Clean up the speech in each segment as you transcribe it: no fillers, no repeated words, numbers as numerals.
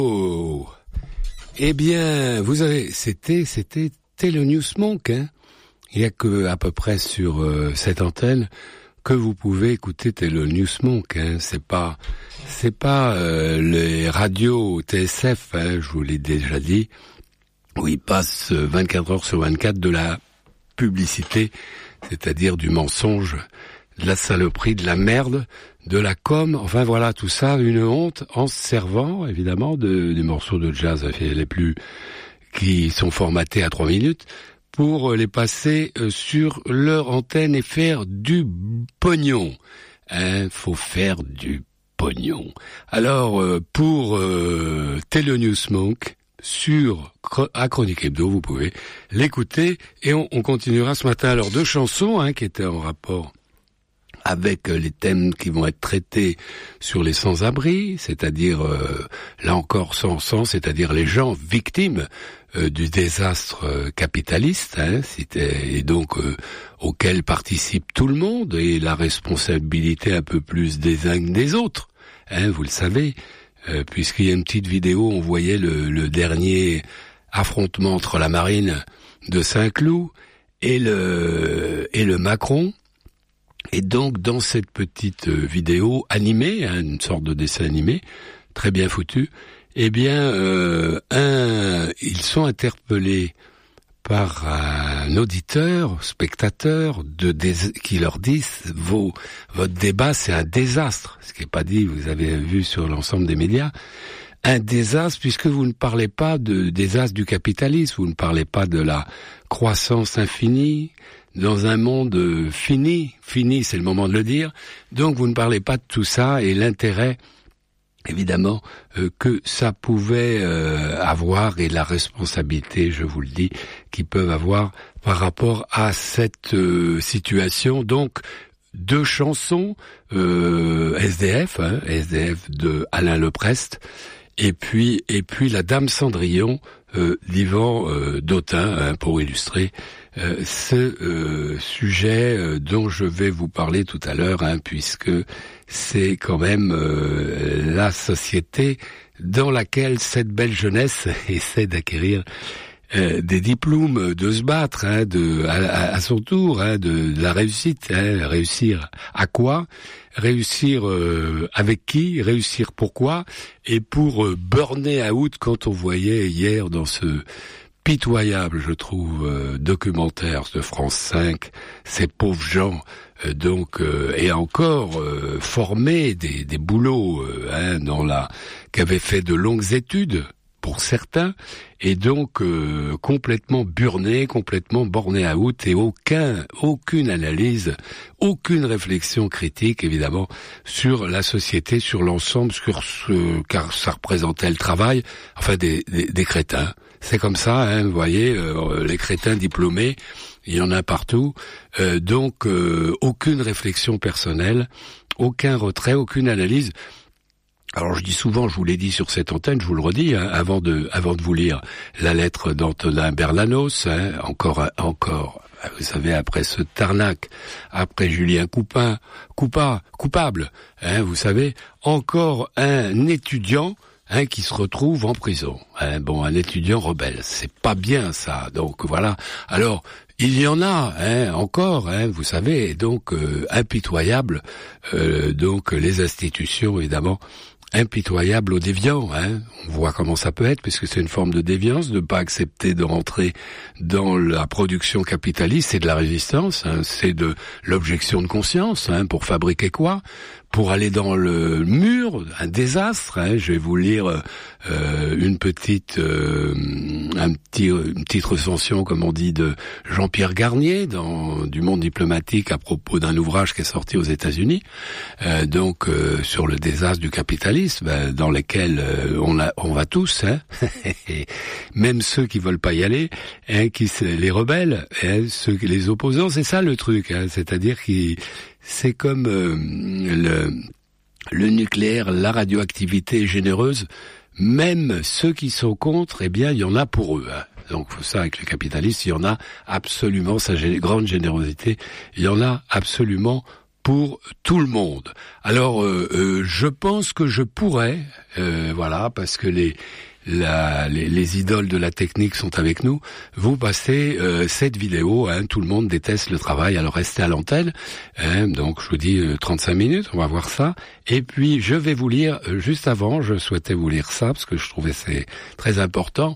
Oh, eh bien, vous avez, c'était Thelonious Monk, hein. Il y a que à peu près sur cette antenne que vous pouvez écouter Thelonious Monk, hein. C'est pas les radios TSF, hein, je vous l'ai déjà dit, où il passe 24 heures sur 24 de la publicité, c'est-à-dire du mensonge, de la saloperie, de la merde, de la com, enfin voilà, tout ça, une honte, en se servant, évidemment, des morceaux de jazz, les plus, qui sont formatés à 3 minutes, pour les passer sur leur antenne et faire du pognon. Hein, faut faire du pognon. Alors, pour Thelonious Monk, à Chronique Hebdo, vous pouvez l'écouter, et on continuera ce matin. Alors, 2 chansons, hein, qui étaient en rapport avec les thèmes qui vont être traités sur les sans-abri, c'est-à-dire, là encore sans sens, c'est-à-dire les gens victimes du désastre capitaliste, hein, et donc auquel participe tout le monde, et la responsabilité un peu plus des uns que des autres, hein, vous le savez, puisqu'il y a une petite vidéo, on voyait le dernier affrontement entre la marine de Saint-Cloud et le Macron. Et donc, dans cette petite vidéo animée, hein, une sorte de dessin animé, très bien foutu, eh bien, ils sont interpellés par un auditeur, spectateur, qui leur dit votre débat, c'est un désastre. Ce qui n'est pas dit, vous avez vu sur l'ensemble des médias. Un désastre, puisque vous ne parlez pas de désastre du capitalisme, vous ne parlez pas de la croissance infinie, dans un monde fini, c'est le moment de le dire, donc vous ne parlez pas de tout ça, et l'intérêt, évidemment, que ça pouvait avoir, et la responsabilité, je vous le dis, qu'ils peuvent avoir par rapport à cette situation. Donc, 2 chansons, SDF, hein, SDF de Alain Leprest, et puis La Dame Cendrillon d'Yvan Dautin, hein, pour illustrer ce sujet dont je vais vous parler tout à l'heure, hein, puisque c'est quand même la société dans laquelle cette belle jeunesse essaie d'acquérir des diplômes, de se battre, hein, à son tour, hein, de la réussite, hein, réussir à quoi, réussir avec qui, réussir pourquoi, et pour burner out, quand on voyait hier dans ce pitoyable, je trouve, documentaire de France 5, ces pauvres gens, et encore formés des boulots, hein, qui avaient fait de longues études, pour certains, et donc complètement burnés, complètement bornés à out, et aucune analyse, aucune réflexion critique, évidemment, sur la société, sur l'ensemble, car ça représentait le travail, enfin des crétins. C'est comme ça, hein, vous voyez, les crétins diplômés, il y en a partout, donc aucune réflexion personnelle, aucun retrait, aucune analyse. Alors je dis souvent, je vous l'ai dit sur cette antenne, je vous le redis, hein, avant de vous lire la lettre d'Antonin Berlanos, hein, encore, vous savez, après ce Tarnac, après Julien coupable, hein, vous savez, encore un étudiant, hein, qui se retrouve en prison. Hein, bon, un étudiant rebelle, c'est pas bien ça. Donc voilà. Alors il y en a, hein, encore, hein, vous savez, donc impitoyable. Donc les institutions, évidemment, impitoyable aux déviants, hein. On voit comment ça peut être, puisque c'est une forme de déviance, de pas accepter de rentrer dans la production capitaliste. C'est de la résistance, hein. C'est de l'objection de conscience, hein. Pour fabriquer quoi? Pour aller dans le mur, un désastre, hein. Je vais vous lire une petite recension, comme on dit, de Jean-Pierre Garnier du Monde diplomatique à propos d'un ouvrage qui est sorti aux États-Unis, sur le désastre du capitalisme, dans lequel on va tous, hein, même ceux qui veulent pas y aller, hein, les rebelles, hein, les opposants, c'est ça le truc, hein, c'est-à-dire c'est comme le nucléaire, la radioactivité est généreuse. Même ceux qui sont contre, eh bien, il y en a pour eux. Hein. Donc, ça, avec le capitalisme, il y en a absolument, sa grande générosité, il y en a absolument pour tout le monde. Alors, je pense que je pourrais, parce que les idoles de la technique sont avec nous, vous passez cette vidéo, tout le monde déteste le travail, alors restez à l'antenne, donc je vous dis 35 minutes, on va voir ça, et puis je vais vous lire, juste avant, je souhaitais vous lire ça, parce que je trouvais c'est très important,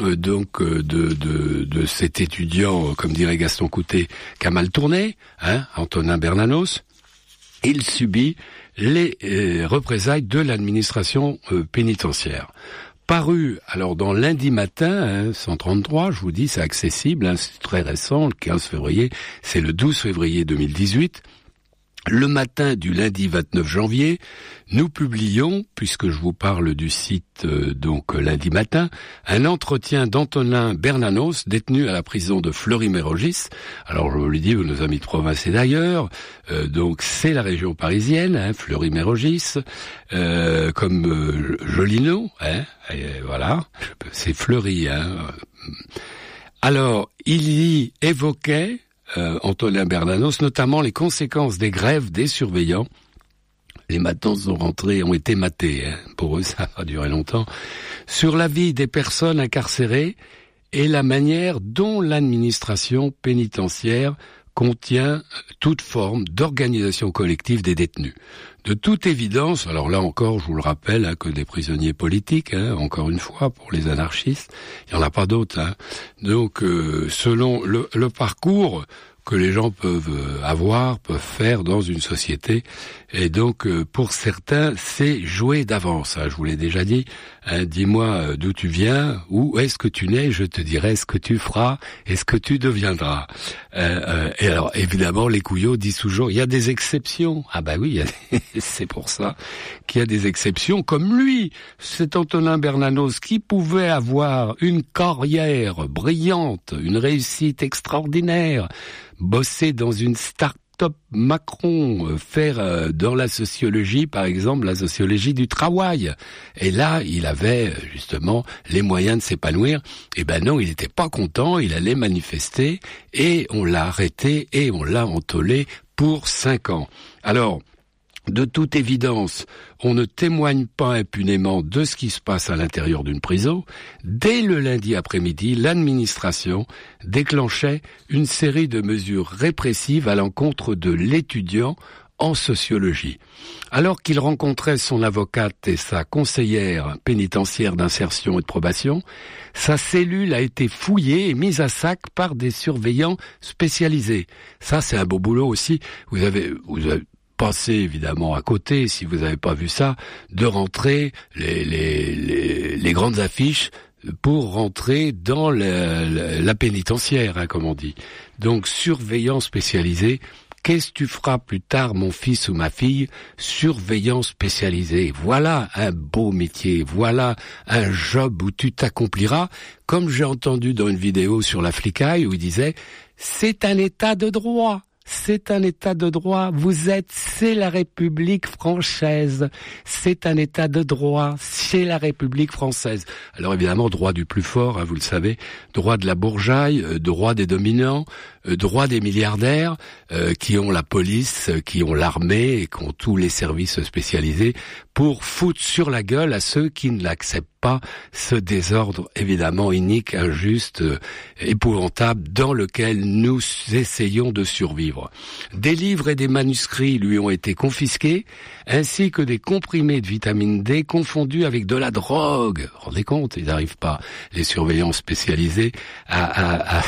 de cet étudiant, comme dirait Gaston Coutet, qui a mal tourné, Antonin Bernanos. Il subit les représailles de l'administration pénitentiaire. Paru alors dans Lundi Matin, 133, je vous dis, c'est accessible, c'est très récent, le 15 février, c'est le 12 février 2018. Le matin du lundi 29 janvier, nous publions, puisque je vous parle du site Lundi Matin, un entretien d'Antonin Bernanos, détenu à la prison de Fleury-Mérogis. Alors je vous le dis, nos amis de province et d'ailleurs, donc c'est la région parisienne, Fleury-Mérogis, comme joli nom, voilà, c'est Fleury. Alors il y évoquait Antonin Bernanos, notamment les conséquences des grèves des surveillants. Les matins ont été matés, pour eux ça a duré longtemps, sur la vie des personnes incarcérées et la manière dont l'administration pénitentiaire contient toute forme d'organisation collective des détenus. De toute évidence, alors là encore, je vous le rappelle, que des prisonniers politiques, encore une fois, pour les anarchistes, il n'y en a pas d'autres. Donc, selon le parcours que les gens peuvent faire dans une société. Et donc, pour certains, c'est jouer d'avance. Je vous l'ai déjà dit. Dis-moi d'où tu viens, où est-ce que tu nais, je te dirai ce que tu feras et ce que tu deviendras. Et alors, évidemment, les couillots disent toujours, il y a des exceptions. Ah bah oui, c'est pour ça qu'il y a des exceptions. Comme lui, cet Antonin Bernanos, qui pouvait avoir une carrière brillante, une réussite extraordinaire, bosser dans une start-up Macron, faire dans la sociologie, par exemple, la sociologie du travail. Et là, il avait justement les moyens de s'épanouir. Et ben non, il n'était pas content, il allait manifester, et on l'a arrêté, et on l'a entôlé pour 5 ans. Alors, de toute évidence, on ne témoigne pas impunément de ce qui se passe à l'intérieur d'une prison. Dès le lundi après-midi, l'administration déclenchait une série de mesures répressives à l'encontre de l'étudiant en sociologie. Alors qu'il rencontrait son avocate et sa conseillère pénitentiaire d'insertion et de probation, sa cellule a été fouillée et mise à sac par des surveillants spécialisés. Ça, c'est un beau boulot aussi. Vous avez pensez évidemment à côté, si vous n'avez pas vu ça, de rentrer les grandes affiches pour rentrer dans la pénitentiaire, comme on dit. Donc, surveillant spécialisé. Qu'est-ce que tu feras plus tard, mon fils ou ma fille? Surveillant spécialisé. Voilà un beau métier. Voilà un job où tu t'accompliras. Comme j'ai entendu dans une vidéo sur la flicaille où il disait, c'est un état de droit. C'est un état de droit. C'est la République française. C'est un état de droit. C'est la République française. Alors évidemment, droit du plus fort, vous le savez, droit de la bourgeaille, droit des dominants, droit des milliardaires qui ont la police, qui ont l'armée et qui ont tous les services spécialisés pour foutre sur la gueule à ceux qui ne l'acceptent pas, ce désordre évidemment inique, injuste, épouvantable dans lequel nous essayons de survivre. Des livres et des manuscrits lui ont été confisqués, ainsi que des comprimés de vitamine D confondus avec de la drogue. Vous vous rendez compte, ils n'arrivent pas, les surveillants spécialisés, à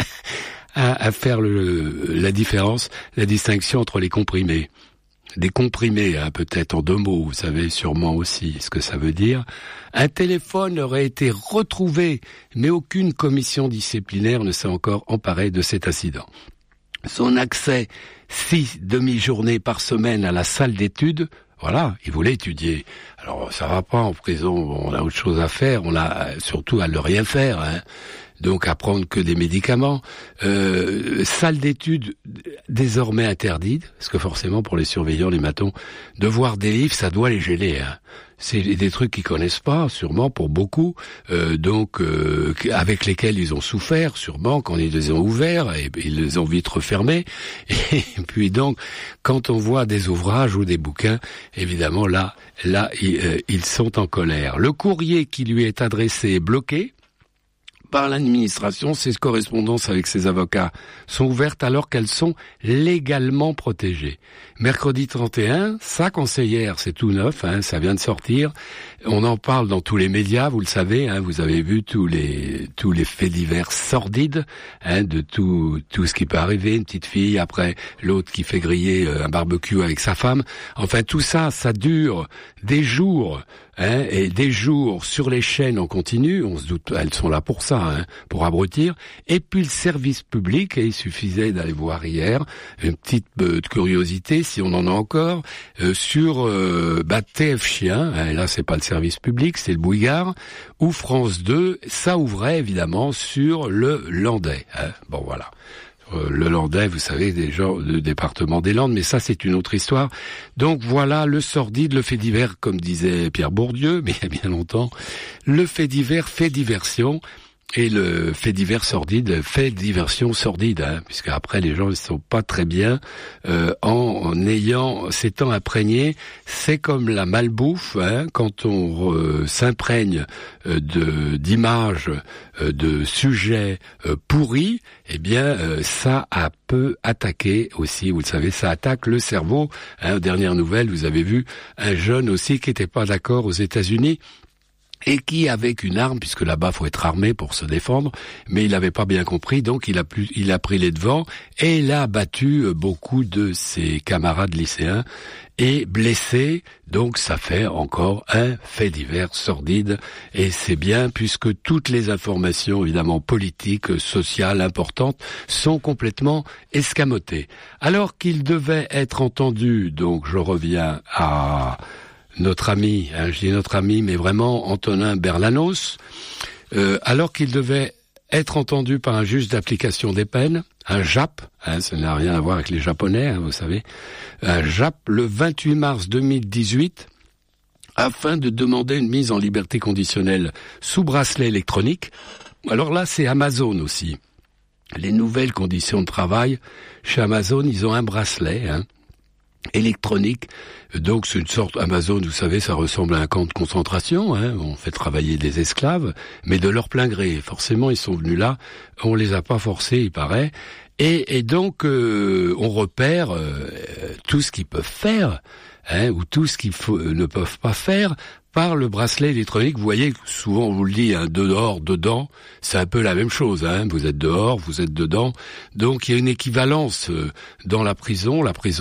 faire la différence, la distinction entre les comprimés. Des comprimés, peut-être en 2 mots, vous savez sûrement aussi ce que ça veut dire. Un téléphone aurait été retrouvé, mais aucune commission disciplinaire ne s'est encore emparée de cet incident. Son accès 6 demi-journées par semaine à la salle d'études, voilà, il voulait étudier. Alors ça va pas en prison, on a autre chose à faire, on a surtout à ne rien faire, donc à prendre que des médicaments. Salle d'études désormais interdite, parce que forcément pour les surveillants, les matons, de voir des livres, ça doit les gêner. Hein. C'est des trucs qu'ils connaissent pas, sûrement pour beaucoup, avec lesquels ils ont souffert, sûrement quand ils les ont ouverts et ils les ont vite refermés. Et puis donc, quand on voit des ouvrages ou des bouquins, évidemment là, ils sont en colère. Le courrier qui lui est adressé est bloqué par l'administration. Ses correspondances avec ses avocats sont ouvertes alors qu'elles sont légalement protégées. Mercredi 31, sa conseillère, c'est tout neuf, hein, ça vient de sortir. On en parle dans tous les médias, vous le savez, hein, vous avez vu tous les faits divers sordides, hein, de tout ce qui peut arriver, une petite fille après l'autre qui fait griller un barbecue avec sa femme. Enfin tout ça, ça dure des jours. Hein, et des jours sur les chaînes en continu, on se doute, elles sont là pour ça, hein, pour abrutir. Et puis le service public, et il suffisait d'aller voir hier, une petite curiosité, si on en a encore, sur TF Chien, hein, là c'est pas le service public, c'est le Bouyguard, ou France 2, ça ouvrait évidemment sur le Landais. Hein. Bon voilà. Le Landais, vous savez, des gens du département des Landes, mais ça c'est une autre histoire. Donc voilà le sordide, le fait divers, comme disait Pierre Bourdieu, mais il y a bien longtemps, le fait divers fait diversion, et le fait divers sordide fait diversion sordide, hein, puisque après les gens ne sont pas très bien en s'étant imprégnés. C'est comme la malbouffe, hein, quand on s'imprègne d'images, de sujets pourris, eh bien ça peut attaquer aussi, vous le savez, ça attaque le cerveau. Hein, dernière nouvelle, vous avez vu un jeune aussi qui n'était pas d'accord aux États-Unis, et qui, avec une arme, puisque là-bas faut être armé pour se défendre, mais il n'avait pas bien compris, donc il a pris les devants et il a battu beaucoup de ses camarades lycéens et blessé. Donc ça fait encore un fait divers sordide, et c'est bien puisque toutes les informations évidemment politiques, sociales, importantes sont complètement escamotées. Alors qu'il devait être entendu, donc je reviens à notre ami, hein, je dis notre ami, mais vraiment Antonin Berlanos, alors qu'il devait être entendu par un juge d'application des peines, un JAP, hein, ça n'a rien à voir avec les Japonais, hein, vous savez, un JAP le 28 mars 2018, afin de demander une mise en liberté conditionnelle sous bracelet électronique. Alors là, c'est Amazon aussi. Les nouvelles conditions de travail, chez Amazon, ils ont un bracelet, hein, électronique. Donc c'est une sorte, Amazon, vous savez, ça ressemble à un camp de concentration, hein. On fait travailler des esclaves, mais de leur plein gré. Forcément, ils sont venus là, on les a pas forcés, il paraît. Et donc on repère tout ce qu'ils peuvent faire, hein, ou tout ce qu'ils ne peuvent pas faire par le bracelet électronique. Vous voyez, souvent on vous le dit, hein, dehors, dedans, c'est un peu la même chose, hein. Vous êtes dehors, vous êtes dedans. Donc il y a une équivalence dans la prison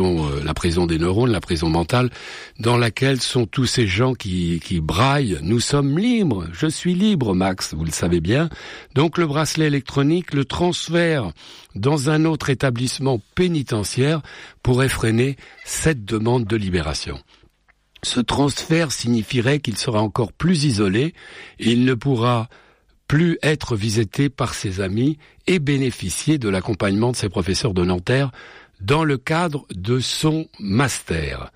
des neurones, la prison mentale, dans laquelle sont tous ces gens qui braillent. Nous sommes libres, je suis libre, Max, vous le savez bien. Donc le bracelet électronique, le transfert dans un autre établissement pénitentiaire pourrait freiner cette demande de libération. Ce transfert signifierait qu'il sera encore plus isolé et il ne pourra plus être visité par ses amis et bénéficier de l'accompagnement de ses professeurs de Nanterre dans le cadre de son master.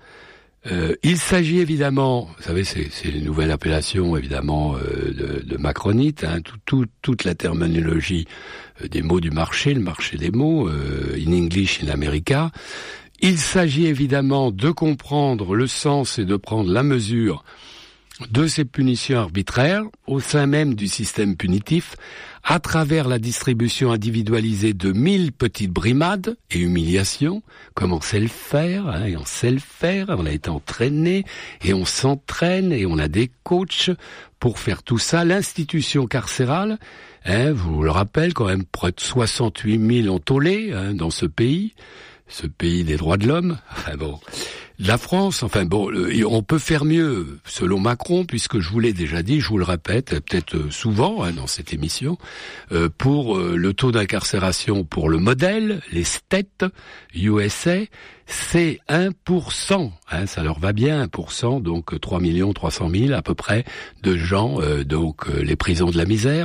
Il s'agit évidemment, vous savez, c'est une nouvelle appellation évidemment de macronite, hein, toute la terminologie des mots du marché, le marché des mots, in English, in America. Il s'agit évidemment de comprendre le sens et de prendre la mesure de ces punitions arbitraires au sein même du système punitif, à travers la distribution individualisée de 1000 petites brimades et humiliations, comme on sait le faire, hein, et on sait le faire, on a été entraîné, et on s'entraîne, et on a des coachs pour faire tout ça. L'institution carcérale, hein, vous le rappelle, quand même près de 68 000 ont tollé, hein, dans ce pays des droits de l'homme. Enfin bon, La France, enfin bon, on peut faire mieux, selon Macron, puisque je vous l'ai déjà dit, je vous le répète, peut-être souvent dans cette émission, pour le taux d'incarcération pour le modèle, les States, USA, c'est 1%, ça leur va bien, 1%, donc 3 300 000 à peu près de gens, donc les prisons de la misère,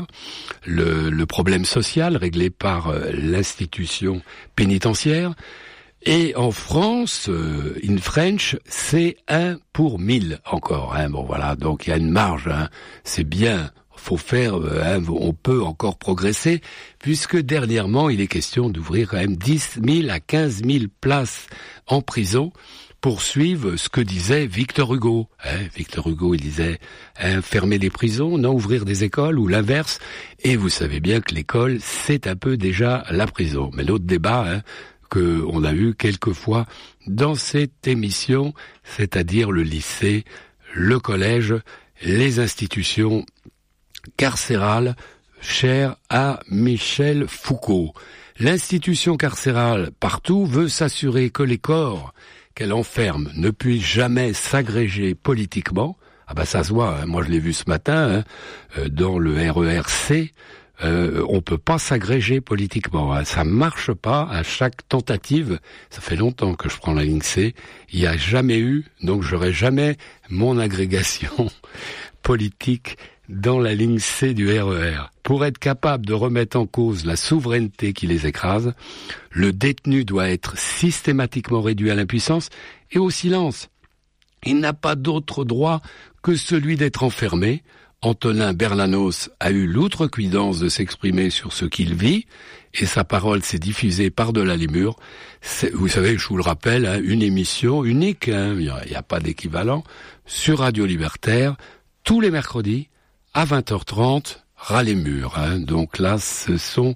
le problème social réglé par l'institution pénitentiaire. Et en France, in French, c'est 1 pour 1000 encore. Bon voilà, donc il y a une marge. C'est bien, faut faire. On peut encore progresser, puisque dernièrement, il est question d'ouvrir quand même 10 000 à 15 000 places en prison pour suivre ce que disait Victor Hugo. Victor Hugo, il disait fermer les prisons, non ouvrir des écoles, ou l'inverse. Et vous savez bien que l'école, c'est un peu déjà la prison. Mais l'autre débat, que on a eu quelques fois dans cette émission, c'est-à-dire le lycée, le collège, les institutions carcérales chères à Michel Foucault. L'institution carcérale partout veut s'assurer que les corps qu'elle enferme ne puissent jamais s'agréger politiquement. Ça se voit, moi je l'ai vu ce matin dans le RERC. On peut pas s'agréger politiquement, ça marche pas à chaque tentative. Ça fait longtemps que je prends la ligne C, il n'y a jamais eu, donc j'aurai jamais mon agrégation politique dans la ligne C du RER. Pour être capable de remettre en cause la souveraineté qui les écrase, le détenu doit être systématiquement réduit à l'impuissance et au silence. Il n'a pas d'autre droit que celui d'être enfermé. Antonin Berlanos a eu l'outrecuidance de s'exprimer sur ce qu'il vit, et sa parole s'est diffusée par-delà les murs. Vous savez, je vous le rappelle, une émission unique, il n'y a pas d'équivalent, sur Radio Libertaire, tous les mercredis, à 20h30, ras les murs. Donc là, ce sont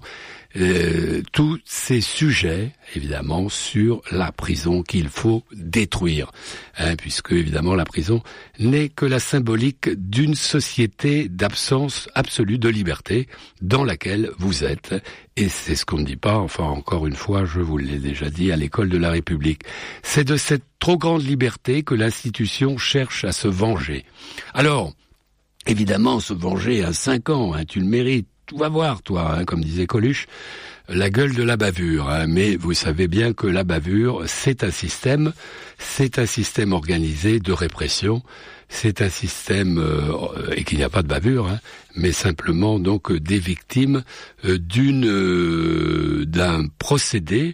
tous ces sujets, évidemment, sur la prison qu'il faut détruire. Puisque, évidemment, la prison n'est que la symbolique d'une société d'absence absolue de liberté dans laquelle vous êtes. Et c'est ce qu'on ne dit pas, enfin, encore une fois, je vous l'ai déjà dit, à l'école de la République. C'est de cette trop grande liberté que l'institution cherche à se venger. Alors, évidemment, se venger à 5 ans, tu le mérites. Tu vas voir, toi, comme disait Coluche, la gueule de la bavure. Mais vous savez bien que la bavure, c'est un système organisé de répression. C'est un système, et qu'il n'y a pas de bavure, mais simplement donc des victimes d'un procédé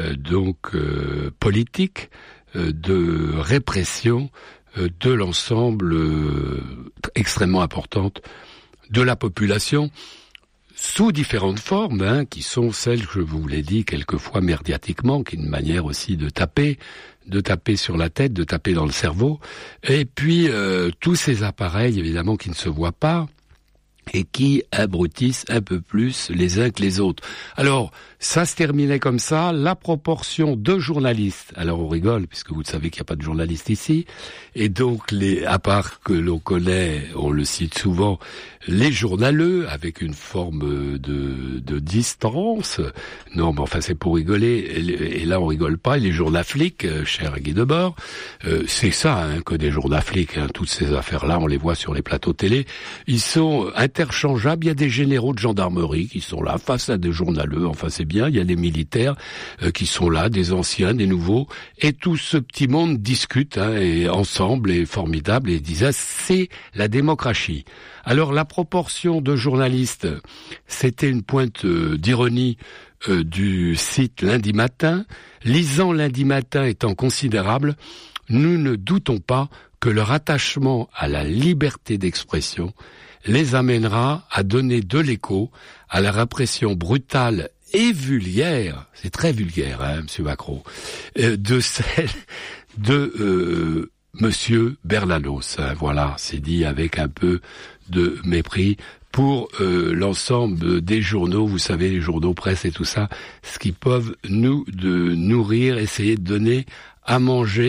politique de répression de l'ensemble extrêmement importante de la population, sous différentes formes, qui sont celles que je vous l'ai dit quelquefois médiatiquement, qui est une manière aussi de taper sur la tête, de taper dans le cerveau, et puis tous ces appareils évidemment qui ne se voient pas et qui abrutissent un peu plus les uns que les autres. Alors, ça se terminait comme ça, la proportion de journalistes, alors on rigole, puisque vous savez qu'il n'y a pas de journalistes ici, et donc, à part que l'on connaît, on le cite souvent, les journaleux, avec une forme de distance, non, mais enfin c'est pour rigoler, et là on rigole pas, et les journaflics, cher Guy Debord, c'est ça, que des journaflics, toutes ces affaires-là, on les voit sur les plateaux télé, ils sont interchangeables, il y a des généraux de gendarmerie qui sont là, face à des journaleux, enfin c'est bien, il y a des militaires qui sont là, des anciens, des nouveaux, et tout ce petit monde discute, et ensemble, et formidable, et disent, c'est la démocratie. Alors la proportion de journalistes, c'était une pointe d'ironie du site Lundi Matin. Lisant Lundi Matin étant considérable, nous ne doutons pas que leur attachement à la liberté d'expression les amènera à donner de l'écho à la répression brutale et vulgaire, c'est très vulgaire, Monsieur Macron, de celle de Monsieur Berlanos. Voilà, c'est dit avec un peu de mépris pour l'ensemble des journaux, vous savez, les journaux presse et tout ça, ce qui peuvent nous nourrir, essayer de donner à manger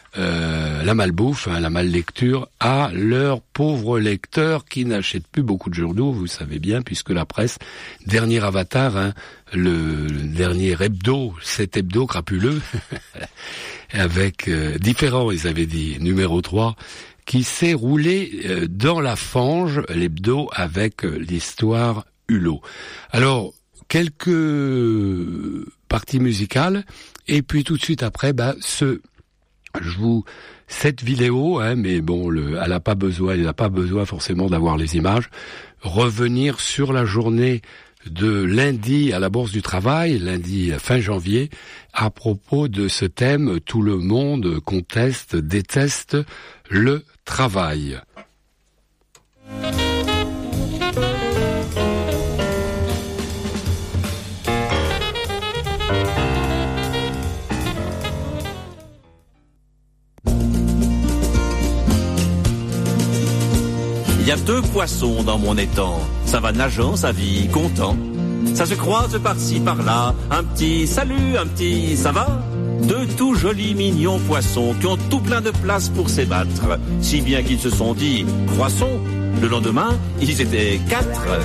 la malbouffe, la mallecture à leurs pauvres lecteurs qui n'achètent plus beaucoup de journaux, vous savez bien, puisque la presse, dernier avatar, le dernier hebdo, cet hebdo crapuleux, avec différents, ils avaient dit, numéro 3, qui s'est roulé dans la fange, l'hebdo, avec l'histoire Hulot. Alors, quelques parties musicales, et puis tout de suite après, cette vidéo, mais bon, il n'a pas besoin forcément d'avoir les images. Revenir sur la journée de lundi à la Bourse du Travail, lundi fin janvier, à propos de ce thème, tout le monde conteste, déteste le travail. Il y a 2 poissons dans mon étang, ça va nageant, ça vit content. Ça se croise par-ci par-là, un petit salut, un petit ça va. 2 tout jolis mignons poissons qui ont tout plein de place pour s'ébattre, si bien qu'ils se sont dit croissons. Le lendemain, ils étaient 4.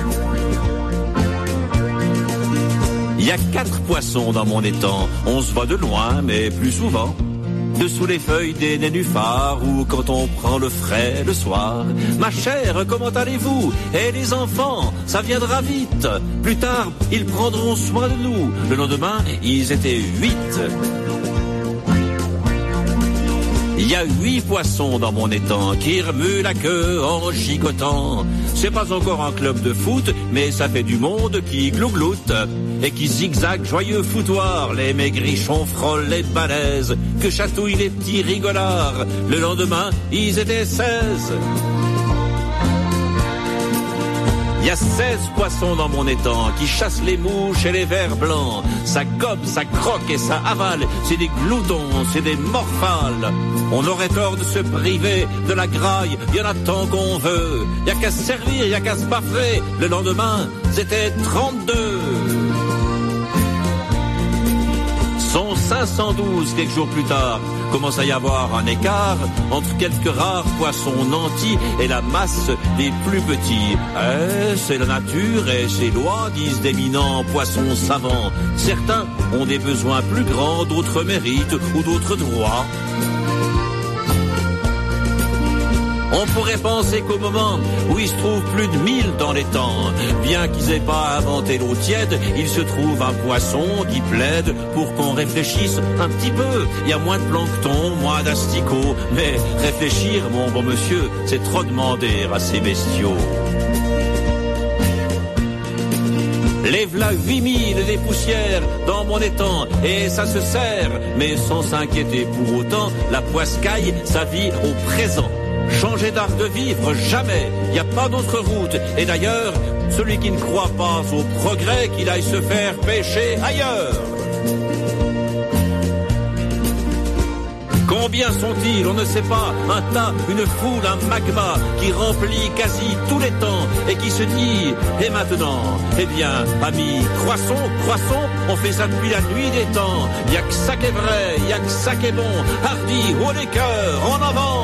Il y a 4 poissons dans mon étang, on se voit de loin mais plus souvent. Dessous les feuilles des nénuphars ou quand on prend le frais le soir. Ma chère, comment allez-vous? Et les enfants, ça viendra vite. Plus tard, ils prendront soin de nous. Le lendemain, ils étaient 8. Il y a 8 poissons dans mon étang qui remuent la queue en gigotant. C'est pas encore un club de foot, mais ça fait du monde qui glougloute et qui zigzague joyeux foutoir. Les maigrichons frôlent les balaises, que chatouillent les petits rigolards. Le lendemain, ils étaient 16. Il y a 16 poissons dans mon étang qui chassent les mouches et les vers blancs. Ça gobe, ça croque et ça avale. C'est des gloutons, c'est des morphales. On aurait tort de se priver de la graille. Il y en a tant qu'on veut. Il y a qu'à se servir, il y a qu'à se baffrer. Le lendemain, c'était 32. Sont 512 quelques jours plus tard. Commence à y avoir un écart entre quelques rares poissons nantis et la masse des plus petits. C'est la nature et ses lois, disent d'éminents poissons savants. Certains ont des besoins plus grands, d'autres méritent ou d'autres droits. On pourrait penser qu'au moment où il se trouve plus de 1000 dans les temps, bien qu'ils aient pas inventé l'eau tiède, il se trouve un poisson qui plaide pour qu'on réfléchisse un petit peu. Il y a moins de plancton, moins d'asticots, mais réfléchir, mon bon monsieur, c'est trop demander à ces bestiaux. Les v'là 8000 des poussières dans mon étang, et ça se sert, mais sans s'inquiéter pour autant, la poiscaille, ça vit au présent. Changer d'art de vivre, jamais, il n'y a pas d'autre route. Et d'ailleurs, celui qui ne croit pas au progrès, qu'il aille se faire pêcher ailleurs. Combien sont-ils? On ne sait pas. Un tas, une foule, un magma qui remplit quasi tous les temps et qui se dit, et maintenant? Eh bien, amis, croissons, on fait ça depuis la nuit des temps. Y a que ça qui est vrai, y a que ça qui est bon. Hardi, haut les cœurs, en avant!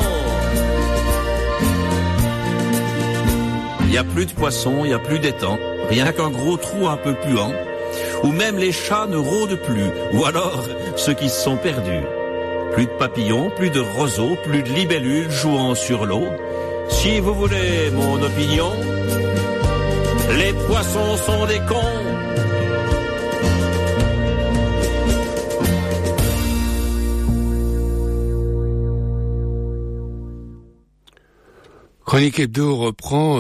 Il n'y a plus de poissons, il n'y a plus d'étang, rien qu'un gros trou un peu puant, où même les chats ne rôdent plus, ou alors ceux qui se sont perdus. Plus de papillons, plus de roseaux, plus de libellules jouant sur l'eau. Si vous voulez mon opinion, les poissons sont des cons. Chronique Hebdo reprend